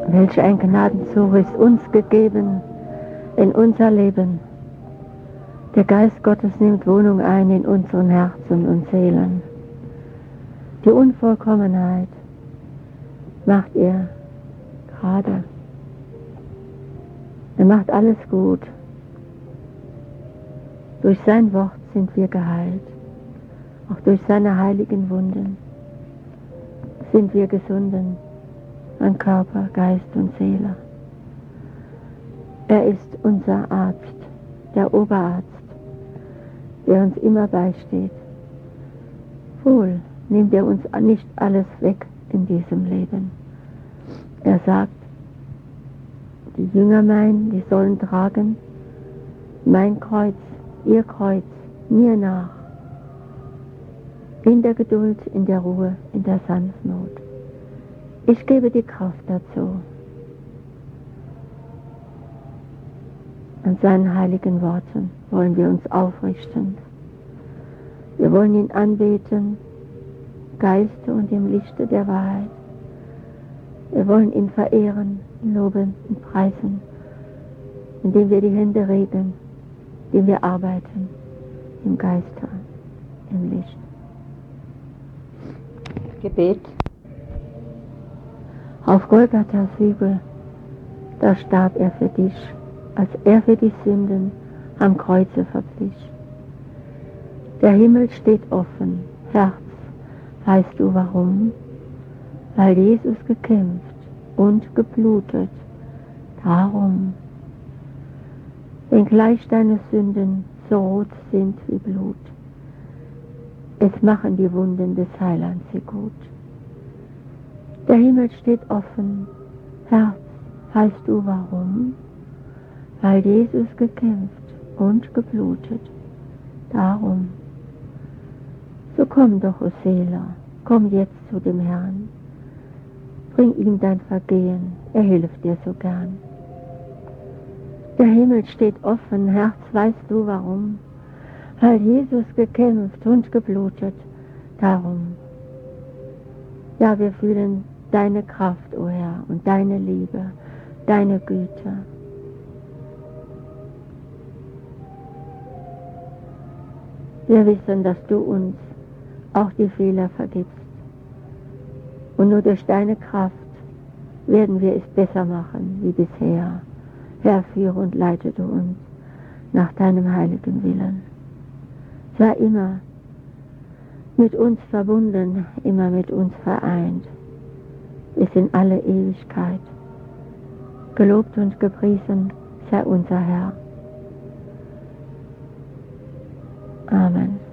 Welch ein Gnadenzug ist uns gegeben in unser Leben. Der Geist Gottes nimmt Wohnung ein in unseren Herzen und Seelen. Die Unvollkommenheit macht er gerade. Er macht alles gut. Durch sein Wort sind wir geheilt. Auch durch seine heiligen Wunden sind wir gesunden an Körper, Geist und Seele. Er ist unser Arzt, der Oberarzt, der uns immer beisteht. Wohl nimmt er uns nicht alles weg in diesem Leben. Er sagt, die Jünger meinen, die sollen tragen mein Kreuz, ihr Kreuz, mir nach. In der Geduld, in der Ruhe, in der Sanftmut. Ich gebe die Kraft dazu. An seinen heiligen Worten wollen wir uns aufrichten. Wir wollen ihn anbeten, im Geiste und im Lichte der Wahrheit. Wir wollen ihn verehren, loben und preisen, indem wir die Hände regen, indem wir arbeiten, im Geiste, im Licht. Gebet. Auf Golgatha's Hügel, da starb er für dich, als er für die Sünden am Kreuze verpflich. Der Himmel steht offen, Herz, weißt du warum? Weil Jesus gekämpft und geblutet, darum. Wenngleich deine Sünden so rot sind wie Blut, es machen die Wunden des Heilands sie gut. Der Himmel steht offen, Herz, weißt du warum? Weil Jesus gekämpft und geblutet, darum. So komm doch, o Seele, komm jetzt zu dem Herrn, bring ihm dein Vergehen, er hilft dir so gern. Der Himmel steht offen, Herz, weißt du warum? Weil Jesus gekämpft und geblutet, darum. Ja, wir fühlen deine Kraft, o Herr, und deine Liebe, deine Güte. Wir wissen, dass du uns auch die Fehler vergibst. Und nur durch deine Kraft werden wir es besser machen wie bisher. Herr, führe und leite du uns nach deinem heiligen Willen. Sei immer mit uns verbunden, immer mit uns vereint, bis in alle Ewigkeit. Gelobt und gepriesen sei unser Herr. Amen.